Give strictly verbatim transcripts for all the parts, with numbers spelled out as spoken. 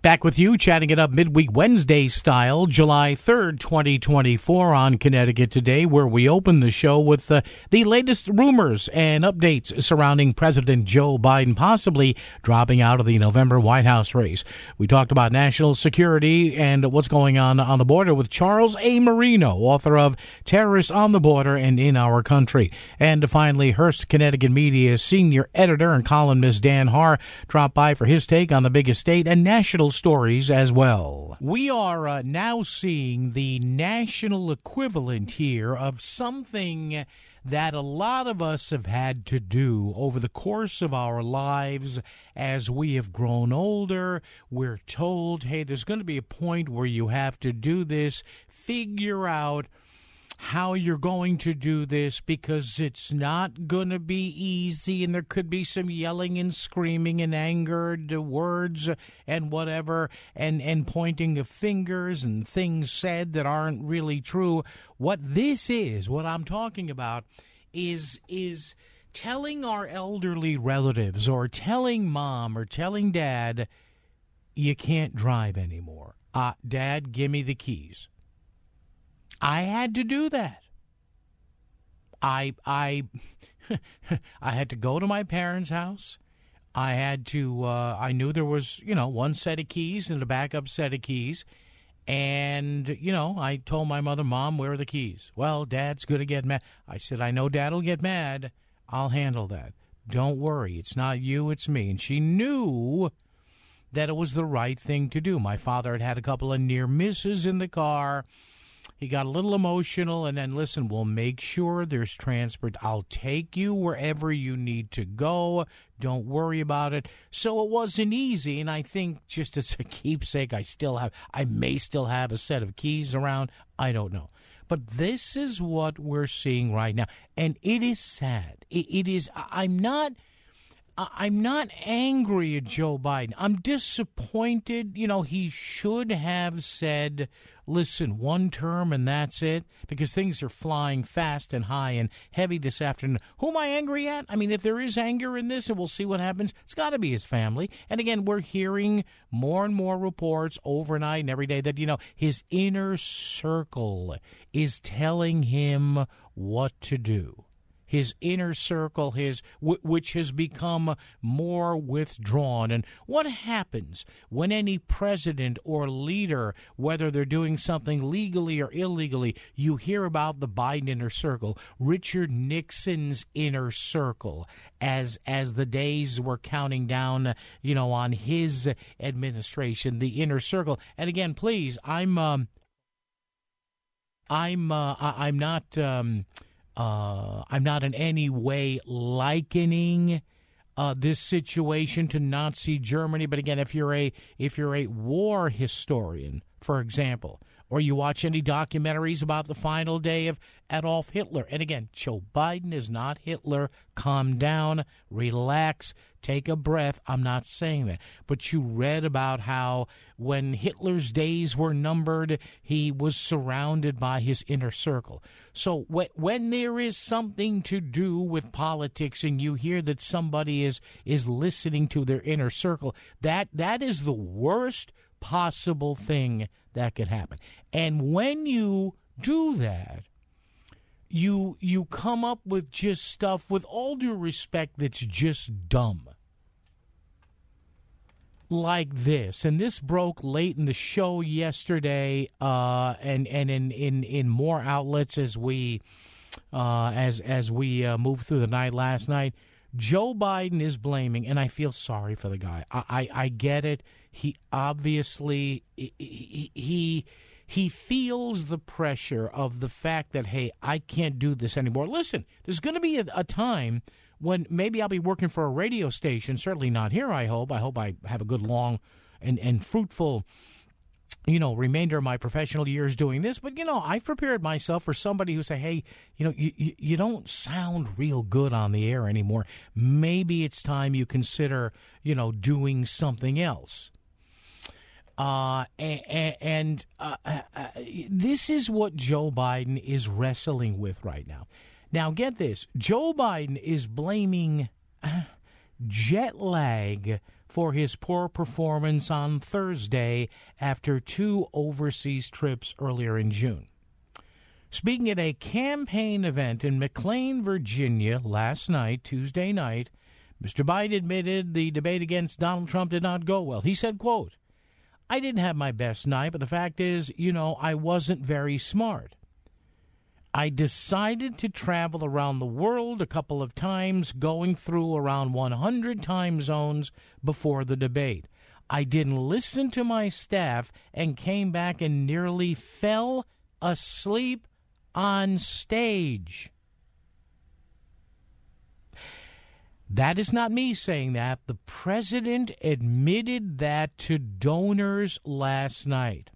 Back with you, chatting it up midweek Wednesday style, July third, twenty twenty-four on Connecticut Today, where we open the show with uh, the latest rumors and updates surrounding President Joe Biden possibly dropping out of the November White House race. We talked about national security and what's going on on the border with Charles A. Marino, author of Terrorists on the Border and in Our Country. And finally, Hearst Connecticut Media's senior editor and columnist Dan Haar dropped by for his take on the biggest state and national stories as well. We are uh, now seeing the national equivalent here of something that a lot of us have had to do over the course of our lives as we have grown older. We're told, hey, there's going to be a point where you have to do this, figure out how you're going to do this, because it's not going to be easy, and there could be some yelling and screaming and angered words and whatever, and, and pointing of fingers and things said that aren't really true. What this is, what I'm talking about, is is telling our elderly relatives or telling mom or telling dad, you can't drive anymore. Uh, Dad, give me the keys. I had to do that. I I I had to go to my parents' house. I had to. Uh, I knew there was, you know, one set of keys and a backup set of keys, and you know, I told my mother, Mom, where are the keys? Well, Dad's gonna get mad. I said, I know Dad'll get mad. I'll handle that. Don't worry. It's not you. It's me. And she knew that it was the right thing to do. My father had had a couple of near misses in the car. He got a little emotional, and then, listen, we'll make sure there's transport. I'll take you wherever you need to go. Don't worry about it. So it wasn't easy, and I think just as a keepsake, I still have, I may still have a set of keys around. I don't know. But this is what we're seeing right now, and it is sad. It, it is, I'm not... I'm not angry at Joe Biden. I'm disappointed. You know, he should have said, listen, one term and that's it, because things are flying fast and high and heavy this afternoon. Who am I angry at? I mean, if there is anger in this, and we'll see what happens, it's got to be his family. And again, we're hearing more and more reports overnight and every day that, you know, his inner circle is telling him what to do. His inner circle, his w- which has become more withdrawn. And what happens when any president or leader, whether they're doing something legally or illegally, you hear about the Biden inner circle, Richard Nixon's inner circle, as as the days were counting down, you know, on his administration, the inner circle. And again, please, I'm um, I'm uh, I- I'm not. Um, Uh, I'm not in any way likening uh, this situation to Nazi Germany, but again, if you're a if you're a war historian, for example, or you watch any documentaries about the final day of Adolf Hitler, and again, Joe Biden is not Hitler. Calm down, relax, take a breath. I'm not saying that. But you read about how when Hitler's days were numbered, he was surrounded by his inner circle. So wh- when there is something to do with politics and you hear that somebody is is listening to their inner circle, that that is the worst possible thing that could happen. And when you do that, you you come up with just stuff, with all due respect, that's just dumb. Like this, and this broke late in the show yesterday, uh, and and in, in, in more outlets as we uh, as as we uh, moved through the night last night. Joe Biden is blaming, and I feel sorry for the guy. I I, I get it. He obviously he, he he feels the pressure of the fact that, hey, I can't do this anymore. Listen, there's going to be a, a time when maybe I'll be working for a radio station, certainly not here, I hope. I hope I have a good, long, and, and fruitful, you know, remainder of my professional years doing this. But, you know, I've prepared myself for somebody who say, hey, you know, you, you, you don't sound real good on the air anymore. Maybe it's time you consider, you know, doing something else. Uh, and and uh, uh, this is what Joe Biden is wrestling with right now. Now, get this. Joe Biden is blaming jet lag for his poor performance on Thursday after two overseas trips earlier in June. Speaking at a campaign event in McLean, Virginia last night, Tuesday night, Mister Biden admitted the debate against Donald Trump did not go well. He said, quote, "I didn't have my best night, but the fact is, you know, I wasn't very smart. I decided to travel around the world a couple of times, going through around one hundred time zones before the debate. I didn't listen to my staff and came back and nearly fell asleep on stage." That is not me saying that. The president admitted that to donors last night.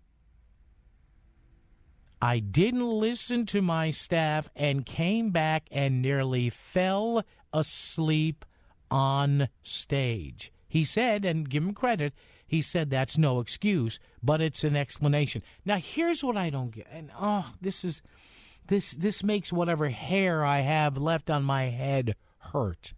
"I didn't listen to my staff and came back and nearly fell asleep on stage." He said, and give him credit, he said that's no excuse, but it's an explanation. Now, here's what I don't get. And, oh, this is this this makes whatever hair I have left on my head hurt.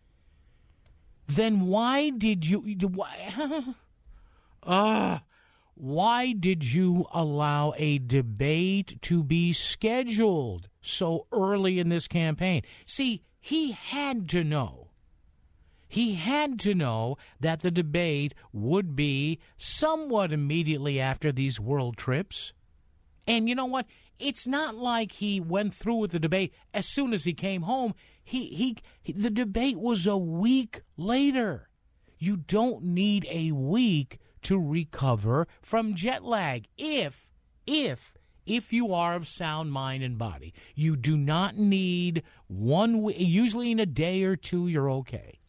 Then why did you why, uh, why did you allow a debate to be scheduled so early in this campaign? See, he had to know. He had to know that the debate would be somewhat immediately after these world trips. And you know what? It's not like he went through with the debate as soon as he came home. He, he, he the debate was a week later. You don't need a week to recover from jet lag if, if, if you are of sound mind and body. You do not need one week. Usually in a day or two, you're okay.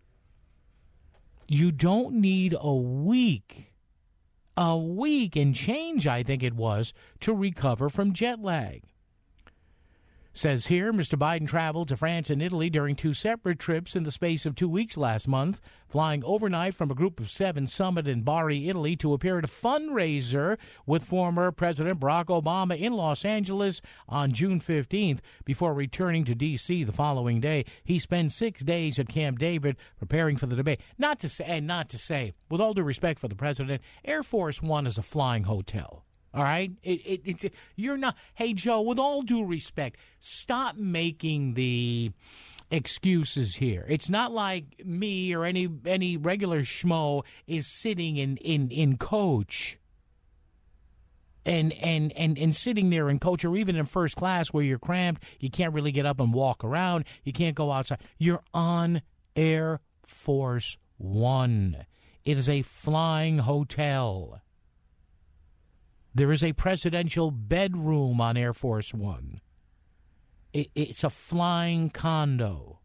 You don't need a week. A week and change, I think it was, to recover from jet lag. Says here, Mister Biden traveled to France and Italy during two separate trips in the space of two weeks last month, flying overnight from a group of seven summit in Bari, Italy, to appear at a fundraiser with former President Barack Obama in Los Angeles on June fifteenth, before returning to D C the following day. He spent six days at Camp David preparing for the debate. Not to say, and not to say, with all due respect for the president, Air Force One is a flying hotel. All right, it, it, it's you're not. Hey, Joe, with all due respect, stop making the excuses here. It's not like me or any any regular schmo is sitting in in, in coach and, and and and sitting there in coach, or even in first class where you're cramped, you can't really get up and walk around, you can't go outside. You're on Air Force One. It is a flying hotel. There is a presidential bedroom on Air Force One. It, it's a flying condo.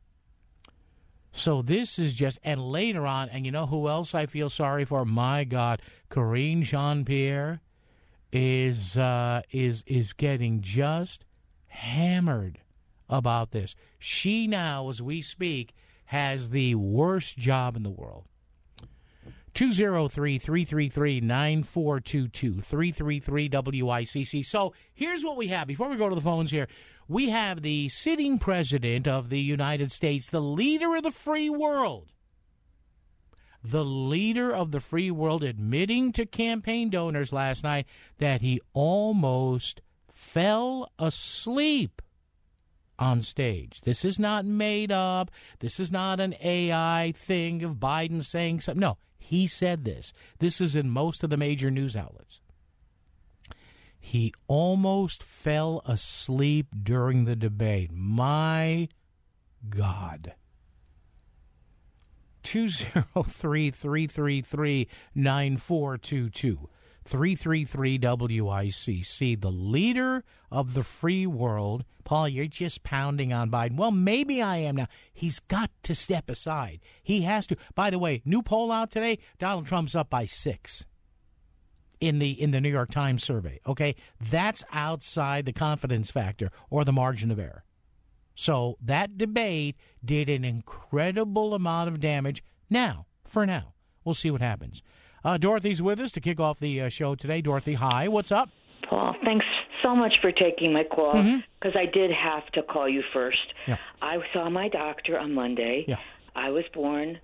So this is just, and later on, and you know who else I feel sorry for? My God, Karine Jean-Pierre is uh, is is getting just hammered about this. She now, as we speak, has the worst job in the world. two oh three, three three three, nine four two two, three three three W I C C. So here's what we have. Before we go to the phones here, we have the sitting president of the United States, the leader of the free world, the leader of the free world admitting to campaign donors last night that he almost fell asleep on stage. This is not made up. This is not an A I thing of Biden saying something. No, he said this. This is in most of the major news outlets. He almost fell asleep during the debate. My God. two oh three, three three three, nine four two two. three three three W I C C, the leader of the free world. Paul, you're just pounding on Biden. Well, maybe I am now. He's got to step aside. He has to. By the way, new poll out today, Donald Trump's up by six in the in the New York Times survey. Okay, that's outside the confidence factor or the margin of error. So that debate did an incredible amount of damage. Now, for now, we'll see what happens. Uh, Dorothy's with us to kick off the uh, show today. Dorothy, hi. What's up? Paul, thanks so much for taking my call, because mm-hmm. I did have to call you first. Yeah. I saw my doctor on Monday. Yeah. I was born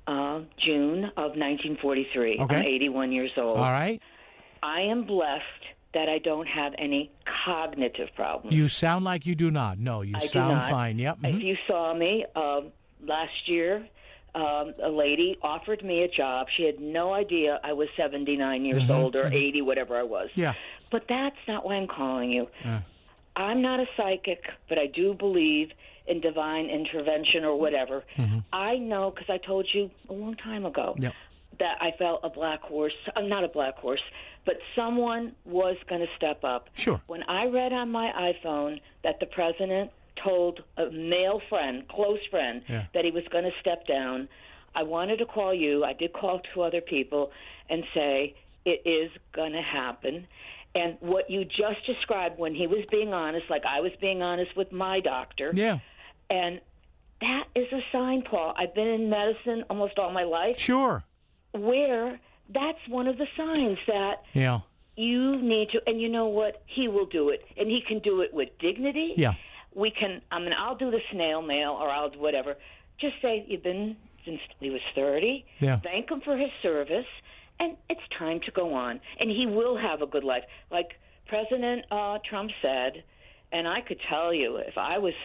uh, June of nineteen forty-three. Okay. I'm eighty-one years old. All right. I am blessed that I don't have any cognitive problems. You sound like you do not. No, you I sound do not. fine. Yep. Mm-hmm. If you saw me uh, last year, um, a lady offered me a job. She had no idea I was seventy-nine years mm-hmm. old or mm-hmm. eighty, whatever I was. Yeah. But that's not why I'm calling you. Uh. I'm not a psychic, but I do believe in divine intervention or whatever. Mm-hmm. I know, because I told you a long time ago, yep. that I felt a black horse, uh, not a black horse, but someone was going to step up. Sure. When I read on my iPhone that the president told a male friend, close friend, yeah. that he was going to step down, I wanted to call you. I did call two other people and say, it is going to happen. And what you just described when he was being honest, like I was being honest with my doctor. Yeah. And that is a sign, Paul. I've been in medicine almost all my life. Sure. Where that's one of the signs that yeah. you need to, and you know what? He will do it. And he can do it with dignity. Yeah. We can, I mean, I'll do the snail mail or I'll do whatever. Just say you've been since he was thirty. Yeah. Thank him for his service. And it's time to go on. And he will have a good life. Like President uh, Trump said, and I could tell you if I was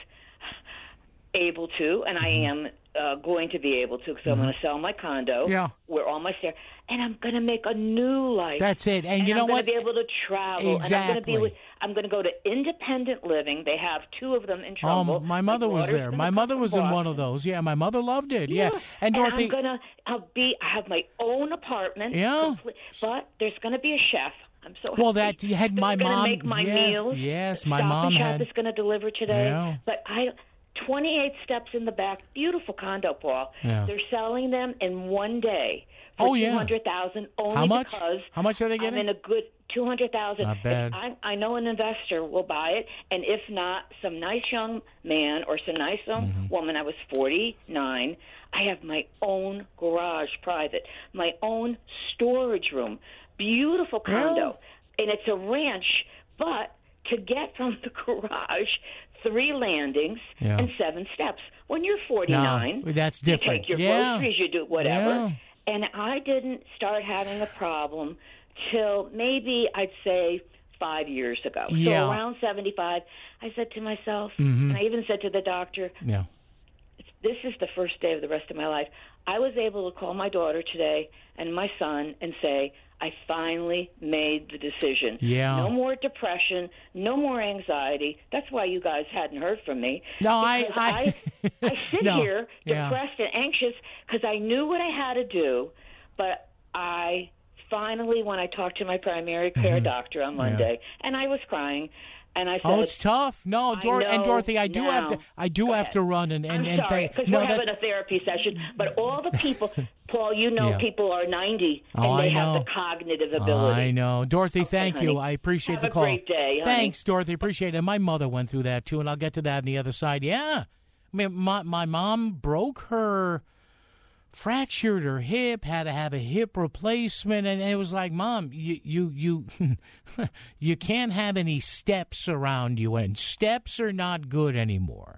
able to, and mm-hmm. I am uh, going to be able to because mm-hmm. I'm going to sell my condo yeah. where all my stairs, and I'm going to make a new life. That's it. And, and you know I'm what? I'm going to be able to travel. Exactly. And I'm going to be with, I'm going to go to independent living. They have two of them in Trumbull. Oh, my mother my was there. My mother was in one of those. Yeah, my mother loved it. Yeah. Yeah. And Dorothy. And I'm going to I'll be, I have my own apartment. Yeah. Complete, but there's going to be a chef. I'm so well, happy. that you had my They're mom. Gonna make my yes, meals. yes, my Stop mom and Shop had. is going to deliver today. Yeah. But I, twenty-eight steps in the back, beautiful condo, Paul. Yeah. They're selling them in one day for oh, yeah. two hundred thousand dollars only How much? because How much are they getting? I'm in a good two hundred thousand dollars. Not bad. I, I know an investor will buy it, and if not, some nice young man or some nice young mm-hmm. woman. I was forty-nine. I have my own garage, private, my own storage room, beautiful condo, yeah. and it's a ranch. But to get from the garage, three landings yeah. and seven steps. When you're forty-nine, no, that's different. You take your yeah. groceries, you do whatever. Yeah. And I didn't start having a problem till maybe I'd say five years ago. So yeah. around seventy-five, I said to myself, mm-hmm. and I even said to the doctor, yeah. this is the first day of the rest of my life. I was able to call my daughter today and my son and say, I finally made the decision. Yeah. No more depression, no more anxiety. That's why you guys hadn't heard from me. No, I, I, I, I sit no. here yeah. depressed and anxious because I knew what I had to do, but I finally, when I talked to my primary care mm-hmm. doctor on Monday, yeah. and I was crying, and I said, "Oh, it's tough." No, Dor- and Dorothy, I do now. have to. I do Go have ahead. to run and and I'm and sorry, thank. because No, we're that, having a therapy session. But all the people, Paul, you know, Yeah. people are ninety and Oh, they I have know. the cognitive ability. I know, Dorothy. Okay, thank honey. you. I appreciate Have the a call. great day, honey. Thanks, Dorothy. Appreciate it. My mother went through that too, and I'll get to that on the other side. Yeah, I mean, my my mom broke her. Fractured her hip, had to have a hip replacement, and it was like, Mom, you you you you can't have any steps around you, and steps are not good anymore.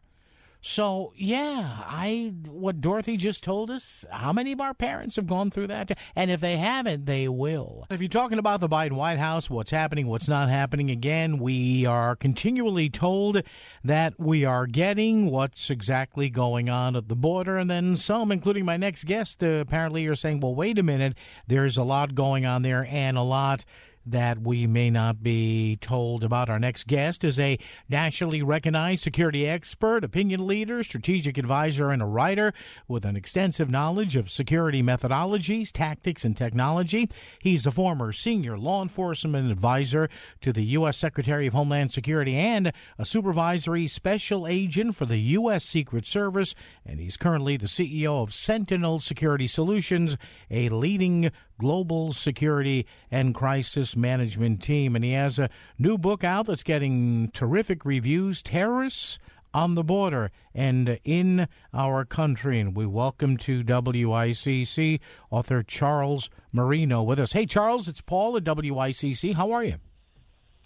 So yeah, I what Dorothy just told us. How many of our parents have gone through that? And if they haven't, they will. If you're talking about the Biden White House, what's happening, what's not happening, again, we are continually told that we are getting what's exactly going on at the border, and then some, including my next guest, uh, apparently are saying, well, wait a minute, there's a lot going on there, and a lot that we may not be told about. Our next guest is a nationally recognized security expert, opinion leader, strategic advisor, and a writer with an extensive knowledge of security methodologies, tactics, and technology. He's a former senior law enforcement advisor to the U S Secretary of Homeland Security and a supervisory special agent for the U S Secret Service, and he's currently the C E O of Sentinel Security Solutions, a leading global security and crisis management team. And he has a new book out that's getting terrific reviews, Terrorists on the Border and in Our Country. And we welcome to W I C C author Charles Marino with us. Hey, Charles, it's Paul at W I C C. How are you?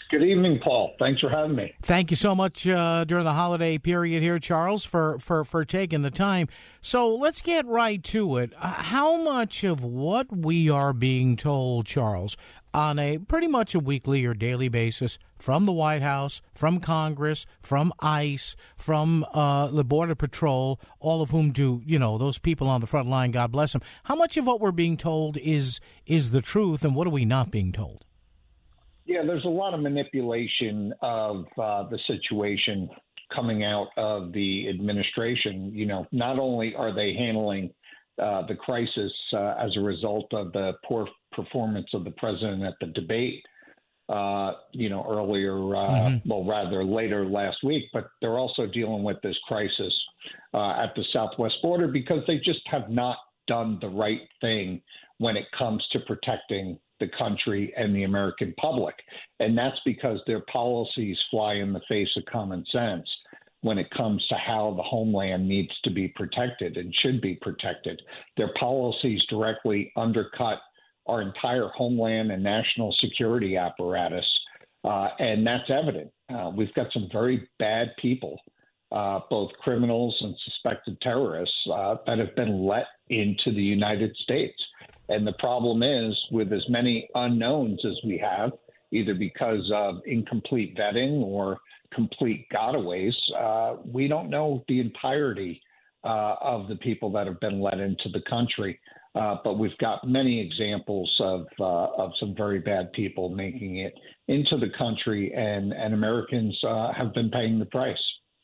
Good evening, Paul. Thanks for having me. Thank you so much uh, during the holiday period here, Charles, for, for, for taking the time. So let's get right to it. Uh, how much of what we are being told, Charles, on a pretty much a weekly or daily basis from the White House, from Congress, from ICE, from uh, the Border Patrol, all of whom do, you know, those people on the front line, God bless them. How much of what we're being told is is the truth, and what are we not being told? Yeah, there's a lot of manipulation of uh, the situation coming out of the administration. You know, not only are they handling uh, the crisis uh, as a result of the poor performance of the president at the debate, uh, you know, earlier, uh, mm-hmm. well, rather later last week, but they're also dealing with this crisis uh, at the southwest border because they just have not done the right thing when it comes to protecting the country and the American public. And that's because their policies fly in the face of common sense when it comes to how the homeland needs to be protected and should be protected. Their policies directly undercut our entire homeland and national security apparatus, uh, and that's evident. Uh, we've got some very bad people, uh, both criminals and suspected terrorists, uh, that have been let into the United States. And the problem is, with as many unknowns as we have, either because of incomplete vetting or complete gotaways, uh, we don't know the entirety uh, of the people that have been let into the country. Uh, but we've got many examples of uh, of some very bad people making it into the country, and, and Americans uh, have been paying the price.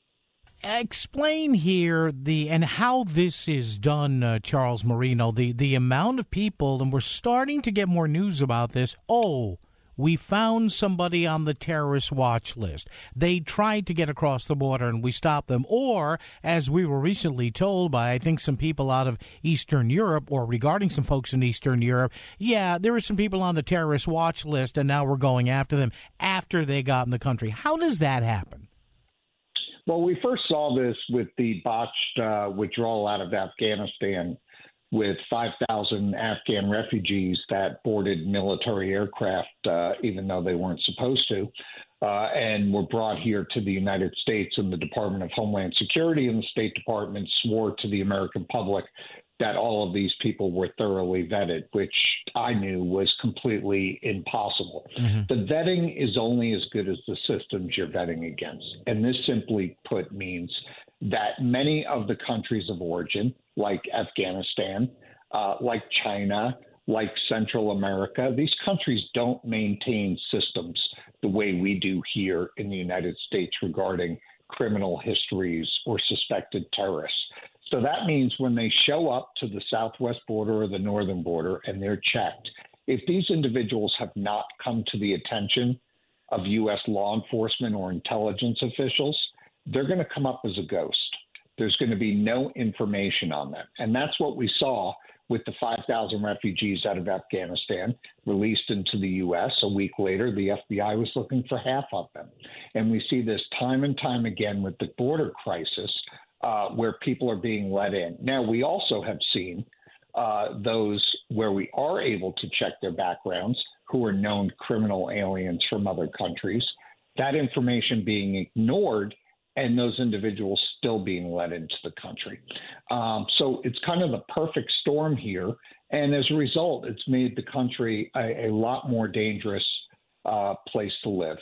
Explain here the and how this is done, uh, Charles Marino, the, the amount of people, and we're starting to get more news about this. Oh, we found somebody on the terrorist watch list. They tried to get across the border and we stopped them. Or, as we were recently told by, I think, some people out of Eastern Europe, or regarding some folks in Eastern Europe, yeah, there were some people on the terrorist watch list and now we're going after them after they got in the country. How does that happen? Well, we first saw this with the botched uh, withdrawal out of Afghanistan, with five thousand Afghan refugees that boarded military aircraft, uh, even though they weren't supposed to, uh, and were brought here to the United States. And the Department of Homeland Security and the State Department swore to the American public that all of these people were thoroughly vetted, which I knew was completely impossible. Mm-hmm. The vetting is only as good as the systems you're vetting against. And this simply put means that many of the countries of origin, like Afghanistan, uh, like China, like Central America, these countries don't maintain systems the way we do here in the United States regarding criminal histories or suspected terrorists. So that means when they show up to the southwest border or the northern border and they're checked, if these individuals have not come to the attention of U S law enforcement or intelligence officials, they're going to come up as a ghost. There's going to be no information on them. And that's what we saw with the five thousand refugees out of Afghanistan released into the U S. A week later, the F B I was looking for half of them. And we see this time and time again with the border crisis, uh, where people are being let in. Now, we also have seen uh, those where we are able to check their backgrounds, who are known criminal aliens from other countries, that information being ignored and those individuals still being let into the country. Um, so it's kind of the perfect storm here. And as a result, it's made the country a, a lot more dangerous uh, place to live.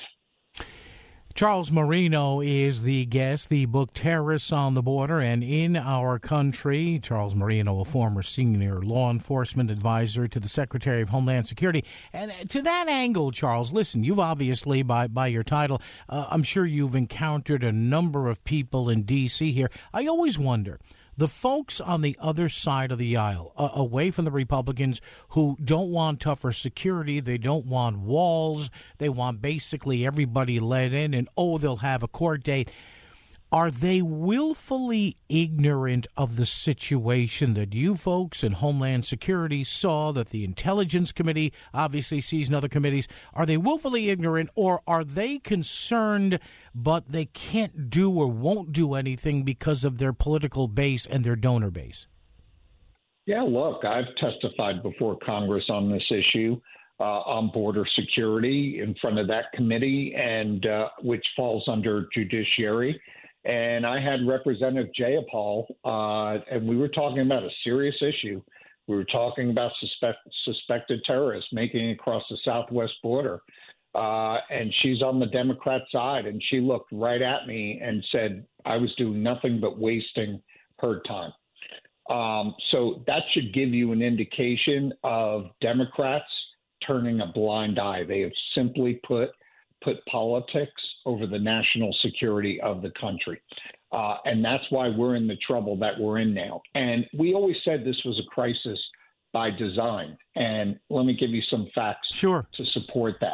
Charles Marino is the guest, the book Terrorists on the Border and in Our Country. Charles Marino, a former senior law enforcement advisor to the Secretary of Homeland Security. And to that angle, Charles, listen, you've obviously, by, by your title, uh, I'm sure you've encountered a number of people in D C here. I always wonder, the folks on the other side of the aisle, uh, away from the Republicans, who don't want tougher security, they don't want walls, they want basically everybody let in, and, oh, they'll have a court date. Are they willfully ignorant of the situation that you folks in Homeland Security saw, that the Intelligence Committee obviously sees in other committees? Are they willfully ignorant, or are they concerned but they can't do or won't do anything because of their political base and their donor base? Yeah, look, I've testified before Congress on this issue. uh, on border security in front of that committee, and uh, which falls under judiciary. And I had Representative Jayapal, uh, and we were talking about a serious issue. We were talking about suspect, suspected terrorists making it across the southwest border. Uh, and she's on the Democrat side, and she looked right at me and said I was doing nothing but wasting her time. Um, so that should give you an indication of Democrats turning a blind eye. They have simply put put politics over the national security of the country. Uh, and that's why we're in the trouble that we're in now. And we always said this was a crisis by design. And let me give you some facts sure. to support that.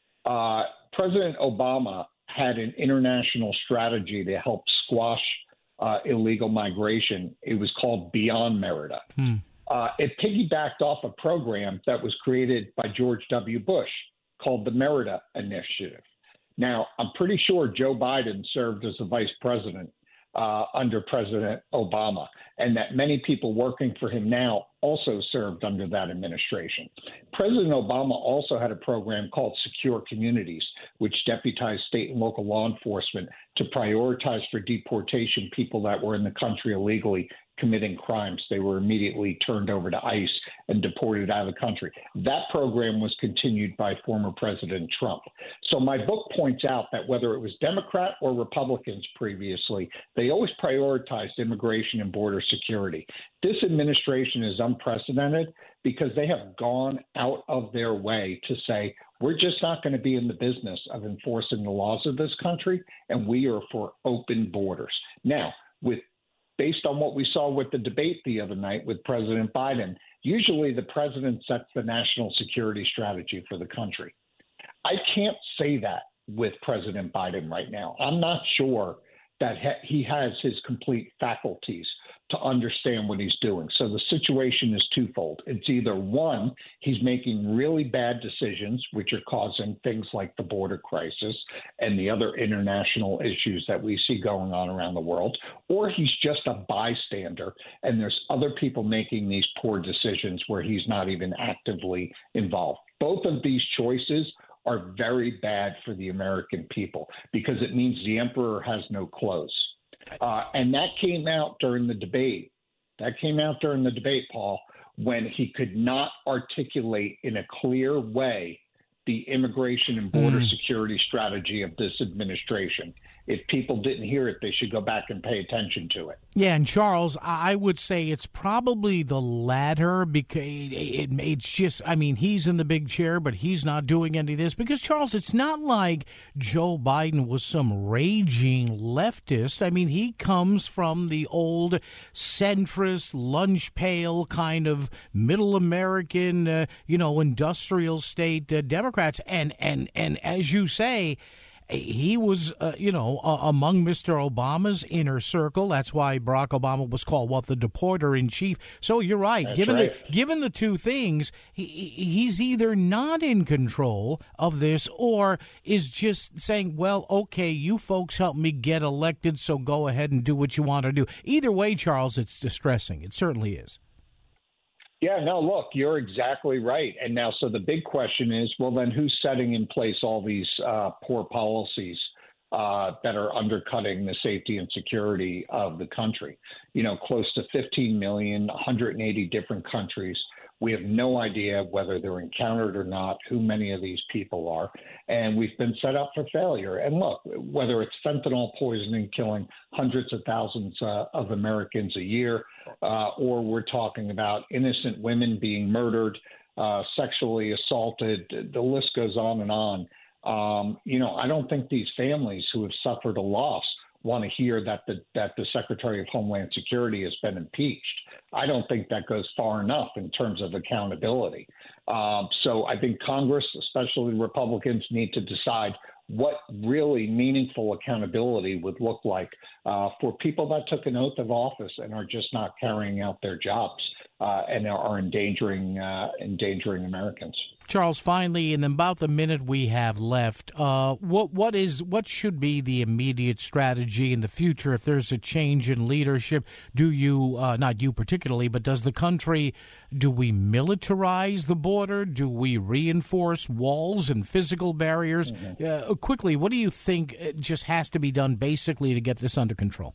Uh, President Obama had an international strategy to help squash uh, illegal migration. It was called Beyond Merida. Hmm. Uh, it piggybacked off a program that was created by George W. Bush called the Merida Initiative. Now, I'm pretty sure Joe Biden served as the vice president uh, under President Obama, and that many people working for him now also served under that administration. President Obama also had a program called Secure Communities, which deputized state and local law enforcement to prioritize for deportation people that were in the country illegally committing crimes. They were immediately turned over to ICE and deported out of the country. That program was continued by former President Trump. So my book points out that whether it was Democrat or Republicans previously, they always prioritized immigration and border security. This administration is unprecedented because they have gone out of their way to say, we're just not going to be in the business of enforcing the laws of this country, and we are for open borders. Now, with based on what we saw with the debate the other night with President Biden, usually the president sets the national security strategy for the country. I can't say that with President Biden right now. I'm not sure that he has his complete faculties to understand what he's doing. So the situation is twofold. It's either one, he's making really bad decisions, which are causing things like the border crisis and the other international issues that we see going on around the world, or he's just a bystander and there's other people making these poor decisions where he's not even actively involved. Both of these choices are very bad for the American people because it means the emperor has no clothes. Uh, and that came out during the debate. That came out during the debate, Paul, when he could not articulate in a clear way the immigration and border mm. security strategy of this administration. If people didn't hear it, they should go back and pay attention to it. Yeah, and Charles, I would say it's probably the latter because it, it, it's just, I mean, he's in the big chair, but he's not doing any of this. Because, Charles, it's not like Joe Biden was some raging leftist. I mean, he comes from the old centrist, lunch pail kind of middle American, uh, you know, industrial state uh, Democrats. And, and, and as you say, he was, uh, you know, uh, among Mister Obama's inner circle. That's why Barack Obama was called, what, the deporter in chief. So you're right. That's given right. the given the two things, he, he's either not in control of this or is just saying, well, okay, you folks help me get elected, so go ahead and do what you want to do. Either way, Charles, it's distressing. It certainly is. Yeah, no, look, you're exactly right. And now, so the big question is, well, then who's setting in place all these uh, poor policies uh, that are undercutting the safety and security of the country? You know, close to fifteen million, one hundred eighty different countries. We have no idea whether they're encountered or not, who many of these people are, and we've been set up for failure. And look, whether it's fentanyl poisoning killing hundreds of thousands uh, of Americans a year, uh, or we're talking about innocent women being murdered, uh, sexually assaulted, the list goes on and on. Um, you know, I don't think these families who have suffered a loss want to hear that the that the Secretary of Homeland Security has been impeached. I don't think that goes far enough in terms of accountability. Um, so I think Congress, especially Republicans, need to decide what really meaningful accountability would look like uh, for people that took an oath of office and are just not carrying out their jobs. uh, and are endangering uh, endangering Americans. Charles, finally, in about the minute we have left, uh, what what is what should be the immediate strategy in the future if there's a change in leadership? Do you, uh, not you particularly, but does the country, do we militarize the border? Do we reinforce walls and physical barriers? Mm-hmm. Uh, quickly, what do you think just has to be done basically to get this under control?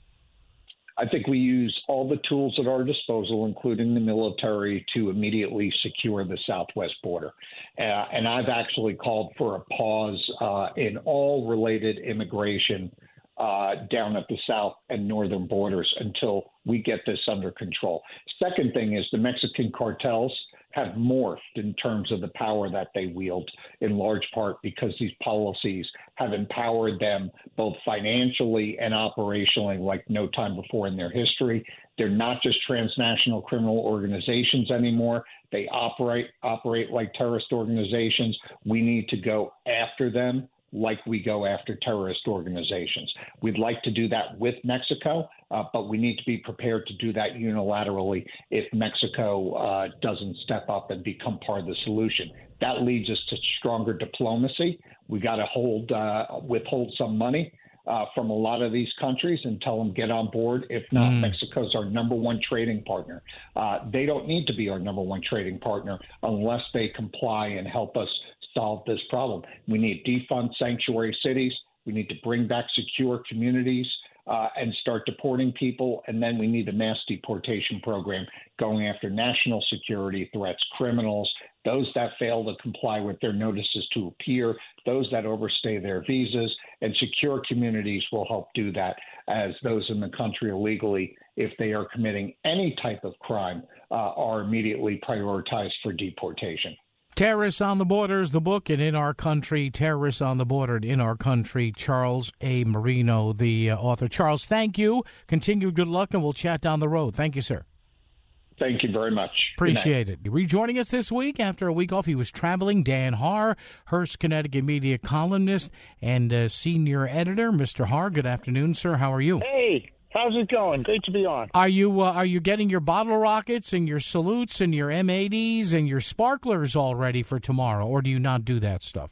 I think we use all the tools at our disposal, including the military, to immediately secure the southwest border. Uh, and I've actually called for a pause uh, in all related immigration uh, down at the south and northern borders until we get this under control. Second thing is the Mexican cartels have morphed in terms of the power that they wield, in large part because these policies have empowered them both financially and operationally like no time before in their history. They're not just transnational criminal organizations anymore. They operate operate like terrorist organizations. We need to go after them like we go after terrorist organizations. We'd like to do that with Mexico, uh, but we need to be prepared to do that unilaterally if Mexico uh, doesn't step up and become part of the solution. That leads us to stronger diplomacy. We got to hold uh, withhold some money uh, from a lot of these countries and tell them get on board. If not, mm. Mexico's our number one trading partner. Uh, they don't need to be our number one trading partner unless they comply and help us solve this problem. We need defund sanctuary cities. We need to bring back secure communities uh, and start deporting people. And then we need a mass deportation program going after national security threats, criminals, those that fail to comply with their notices to appear, those that overstay their visas, and secure communities will help do that, as those in the country illegally, if they are committing any type of crime, uh, are immediately prioritized for deportation. Terrorists on the Borders, the book, and In Our Country, Terrorists on the Border and In Our Country, Charles A. Marino, the uh, author. Charles, thank you. Continued good luck, and we'll chat down the road. Thank you, sir. Thank you very much. Appreciate it. Rejoining us this week after a week off, he was traveling. Dan Haar, Hearst, Connecticut media columnist and uh, senior editor. Mister Haar, good afternoon, sir. How are you? Hey. How's it going? Great to be on. Are you uh, are you getting your bottle rockets and your salutes and your M eighties and your sparklers all ready for tomorrow, or do you not do that stuff?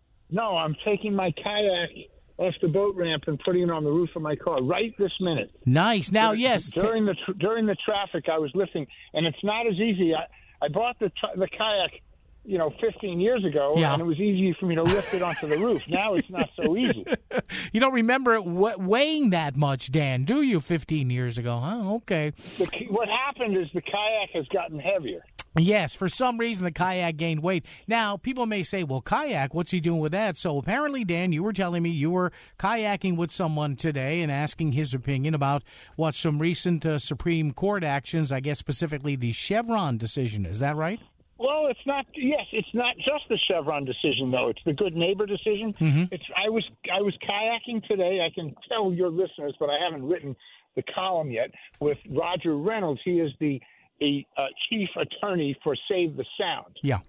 No, I'm taking my kayak off the boat ramp and putting it on the roof of my car right this minute. Nice. Now, during, yes. During the tr- during the traffic, I was listening, and it's not as easy. I, I bought the t- the kayak, you know, fifteen years ago, yeah. and it was easy for me to lift it onto the roof. Now it's not so easy. You don't remember it w- weighing that much, Dan, do you, fifteen years ago? Huh? Okay. The, what happened is the kayak has gotten heavier. Yes, for some reason the kayak gained weight. Now, people may say, well, kayak, what's he doing with that? So apparently, Dan, you were telling me you were kayaking with someone today and asking his opinion about what some recent uh, Supreme Court actions, I guess specifically the Chevron decision. Is that right? Well, it's not. Yes, it's not just the Chevron decision, though. It's the Good Neighbor decision. Mm-hmm. It's. I was. I was kayaking today. I can tell your listeners, but I haven't written the column yet. With Roger Reynolds, he is the a uh, chief attorney for Save the Sound. Yeah.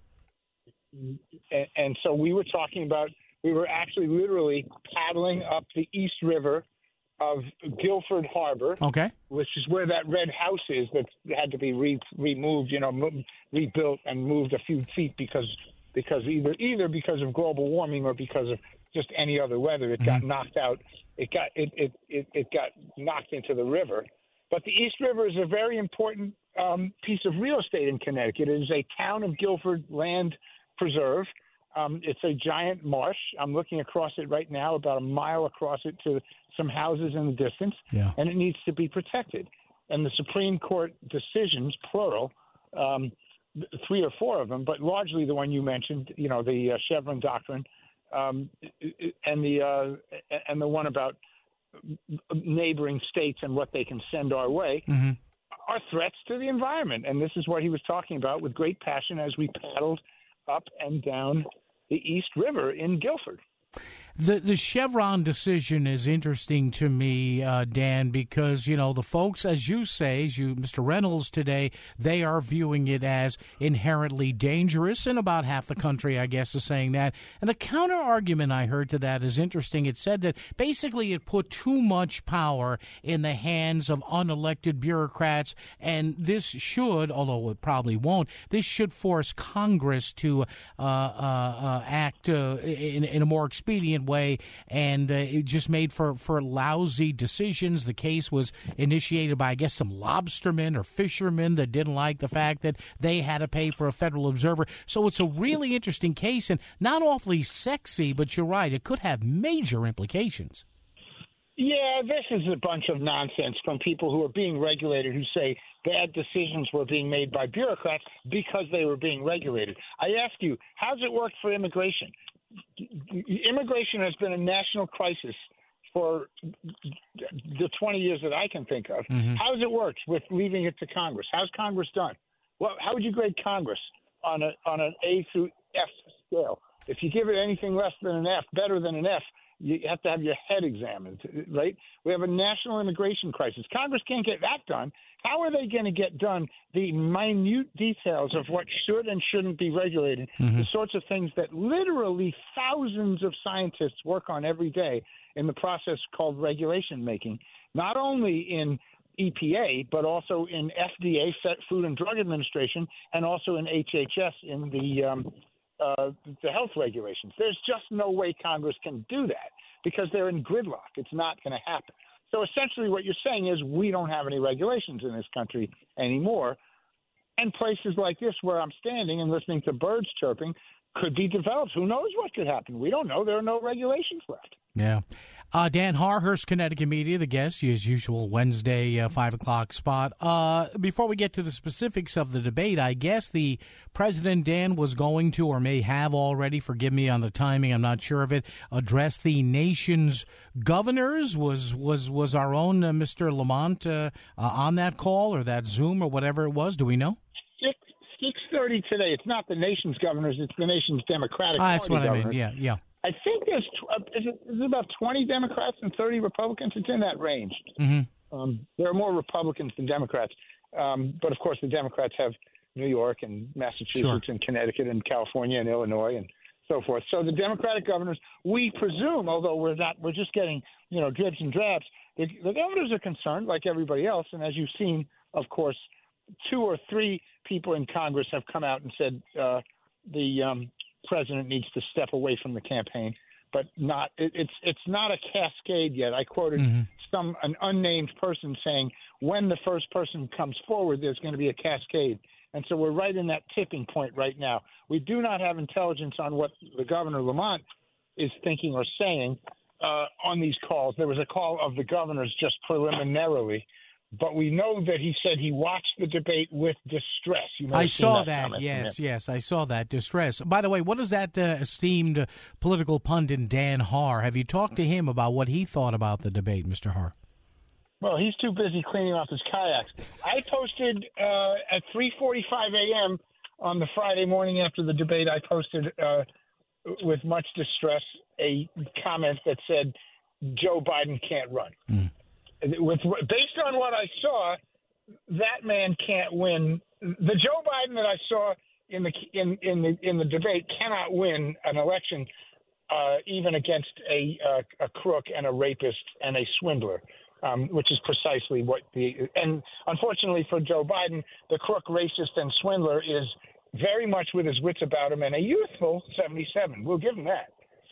And, and so we were talking about. We were actually literally paddling up the East River of Guilford Harbor, okay, which is where that red house is that had to be re- removed, you know, mo- rebuilt and moved a few feet because because either either because of global warming or because of just any other weather. It mm-hmm. got knocked out. It got it, it it it got knocked into the river. But the East River is a very important um, piece of real estate in Connecticut. It is a town of Guilford land preserve. Um, it's a giant marsh. I'm looking across it right now, about a mile across it to some houses in the distance, yeah. and it needs to be protected. And the Supreme Court decisions, plural, um, three or four of them, but largely the one you mentioned, you know, the uh, Chevron doctrine, um, and the uh, and the one about neighboring states and what they can send our way, mm-hmm. are threats to the environment. And this is what he was talking about with great passion as we paddled up and down the East River in Guilford. The the Chevron decision is interesting to me, uh, Dan, because, you know, the folks, as you say, as you, Mister Reynolds today, they are viewing it as inherently dangerous, and about half the country, I guess, is saying that. And the counter argument I heard to that is interesting. It said that basically it put too much power in the hands of unelected bureaucrats, and this should, although it probably won't, this should force Congress to uh, uh, uh, act uh, in, in a more expedient way, and uh, it just made for, for lousy decisions. The case was initiated by, I guess, some lobstermen or fishermen that didn't like the fact that they had to pay for a federal observer. So it's a really interesting case, and not awfully sexy, but you're right, it could have major implications. Yeah, this is a bunch of nonsense from people who are being regulated who say bad decisions were being made by bureaucrats because they were being regulated. I ask you, how's it work for immigration? Immigration has been a national crisis for the twenty years that I can think of. Mm-hmm. How's it worked with leaving it to Congress? How's Congress done? Well, how would you grade Congress on a on an A through F scale? If you give it anything less than an F, better than an F, you have to have your head examined, right? We have a national immigration crisis. Congress can't get that done. How are they going to get done the minute details of what should and shouldn't be regulated, mm-hmm. the sorts of things that literally thousands of scientists work on every day in the process called regulation making, not only in E P A, but also in F D A, Food and Drug Administration, and also in H H S in the um, uh, the health regulations. There's just no way Congress can do that because they're in gridlock. It's not going to happen. So essentially what you're saying is we don't have any regulations in this country anymore. And places like this where I'm standing and listening to birds chirping could be developed. Who knows what could happen? We don't know. There are no regulations left. Yeah. Uh, Dan Haar, Hearst, Connecticut Media, the guest, as usual, Wednesday, uh, five o'clock spot. Uh, before we get to the specifics of the debate, I guess the president, Dan, was going to, or may have already, forgive me on the timing, I'm not sure of it, address the nation's governors. Was was was our own uh, Mister Lamont uh, uh, on that call or that Zoom or whatever it was? Do we know? six thirty today. It's not the nation's governors. It's the nation's Democratic ah, that's Party what governors. I mean, yeah, yeah. I think there's is it, is it about twenty Democrats and thirty Republicans. It's in that range. Mm-hmm. Um, there are more Republicans than Democrats, um, but of course the Democrats have New York and Massachusetts sure. and Connecticut and California and Illinois and so forth. So the Democratic governors, we presume, although we're not, we're just getting you know dribs and drabs. The, the governors are concerned, like everybody else, and as you've seen, of course, two or three people in Congress have come out and said uh, the um, president needs to step away from the campaign, but not it, it's it's not a cascade yet. I quoted mm-hmm. some an unnamed person saying when the first person comes forward, there's going to be a cascade, and so we're right in that tipping point right now. We do not have intelligence on what the governor Lamont is thinking or saying uh, on these calls. There was a call of the governors just preliminarily. But we know that he said he watched the debate with distress. You I saw that. that yes, yes, I saw that distress. By the way, what does that uh, esteemed political pundit Dan Haar? Have you talked to him about what he thought about the debate, Mister Haar? Well, he's too busy cleaning off his kayaks. I posted uh, at three forty-five a.m. on the Friday morning after the debate, I posted uh, with much distress a comment that said, Joe Biden can't run. Mm. With based on what I saw, that man can't win. The Joe Biden that I saw in the in in the in the debate cannot win an election, uh, even against a uh, a crook and a rapist and a swindler, um, which is precisely what the and unfortunately for Joe Biden, the crook, racist, and swindler is very much with his wits about him and a youthful seventy-seven. We'll give him that.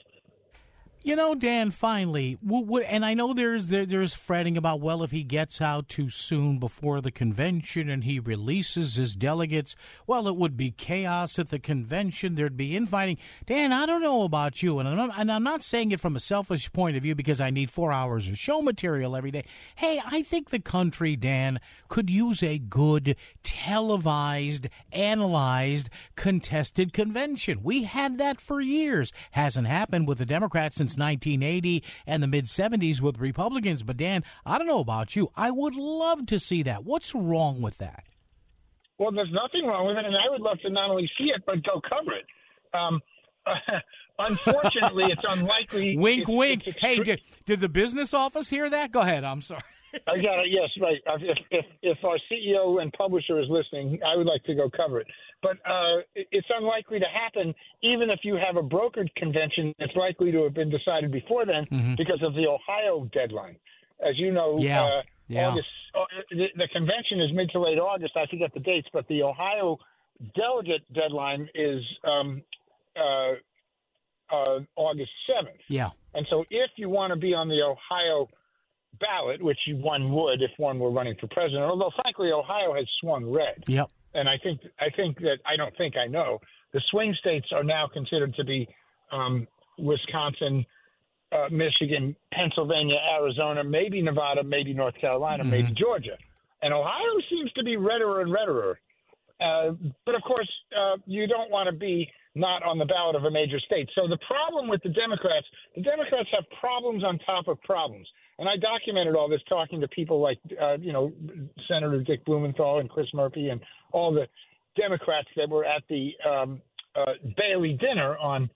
You know, Dan, finally, and I know there's there's fretting about, well, if he gets out too soon before the convention and he releases his delegates, well, it would be chaos at the convention. There'd be infighting. Dan, I don't know about you, and I'm, not, and I'm not saying it from a selfish point of view because I need four hours of show material every day. Hey, I think the country, Dan, could use a good, televised, analyzed, contested convention. We had that for years. Hasn't happened with the Democrats since nineteen eighty and the mid-seventies with Republicans. But, Dan, I don't know about you. I would love to see that. What's wrong with that? Well, there's nothing wrong with it, and I would love to not only see it, but go cover it. Um, unfortunately, it's unlikely. Wink, it's, wink. It's hey, did, did the business office hear that? Go ahead. I'm sorry. I got it. Yes, right. If, if if our C E O and publisher is listening, I would like to go cover it. But uh, it's unlikely to happen, even if you have a brokered convention. It's likely to have been decided before then mm-hmm. because of the Ohio deadline. As you know, yeah. Uh, yeah. August, uh, the, the convention is mid to late August. I forget the dates, but the Ohio delegate deadline is um, uh, uh, August seventh. Yeah. And so if you want to be on the Ohio ballot, which one would if one were running for president, although frankly Ohio has swung red. Yep. And I think I think that I don't think I know the swing states are now considered to be um, Wisconsin, uh, Michigan, Pennsylvania, Arizona, maybe Nevada, maybe North Carolina, mm-hmm. maybe Georgia, and Ohio seems to be redder and redder. Uh, but of course, uh, you don't want to be not on the ballot of a major state. So the problem with the Democrats, the Democrats have problems on top of problems. And I documented all this talking to people like, uh, you know, Senator Dick Blumenthal and Chris Murphy and all the Democrats that were at the um, uh, Bailey dinner on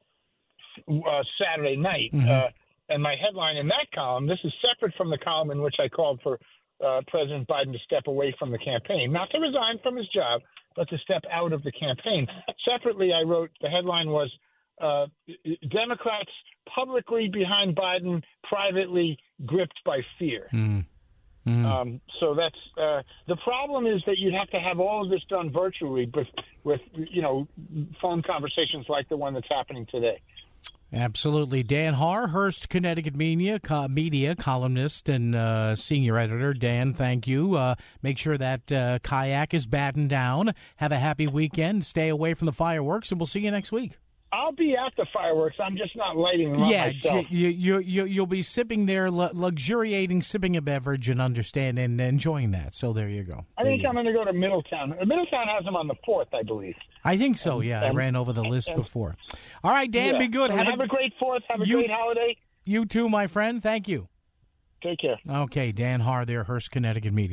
uh, Saturday night. Mm-hmm. Uh, and my headline in that column, this is separate from the column in which I called for uh, President Biden to step away from the campaign, not to resign from his job, but to step out of the campaign. Separately, I wrote, the headline was, uh, Democrats publicly behind Biden, privately gripped by fear. Mm. Mm. Um, so that's uh, the problem is that you'd have to have all of this done virtually with, with, you know, phone conversations like the one that's happening today. Absolutely. Dan Haar, Hearst, Connecticut Media, co- media columnist and uh, senior editor. Dan, thank you. Uh, make sure that uh, kayak is battened down. Have a happy weekend. Stay away from the fireworks, and we'll see you next week. I'll be at the fireworks. I'm just not lighting them yeah, up myself. You, you, you, you'll be sipping there, luxuriating, sipping a beverage and understanding and enjoying that. So there you go. I there think I'm going to go to Middletown. Middletown has them on the fourth, I believe. I think so, yeah. And, I ran over the list and, before. All right, Dan, yeah. be good. So have, have a, a great fourth. Have a you, great holiday. You too, my friend. Thank you. Take care. Okay, Dan Haar there, Hearst, Connecticut Media.